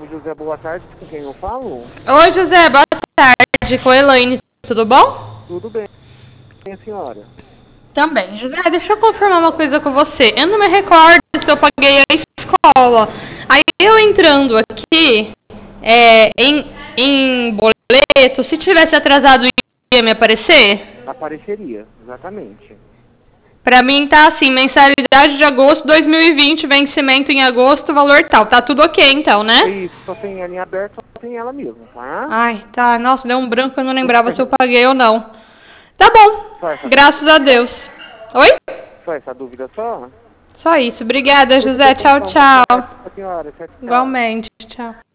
José, boa tarde, com quem eu falo? Oi, José, boa tarde. Com a Elaine, tudo bom? Tudo bem, senhora? Também. José, deixa eu confirmar uma coisa com você. Eu não me recordo se eu paguei a escola. Aí eu entrando aqui em boleto, se tivesse atrasado, ia me aparecer? Apareceria, exatamente. Pra mim tá assim, mensalidade de agosto 2020, vencimento em agosto, valor tal. Tá tudo ok então, né? Isso, só tem ela em aberto, só tem ela mesmo, tá? Ai, tá. Nossa, deu um branco, eu não lembrava se eu paguei ou não. Tá bom. Graças a Deus. Oi? Só essa dúvida só? Só isso. Obrigada, José. Tchau, tchau. Senhora, tchau, tchau. Igualmente. Tchau.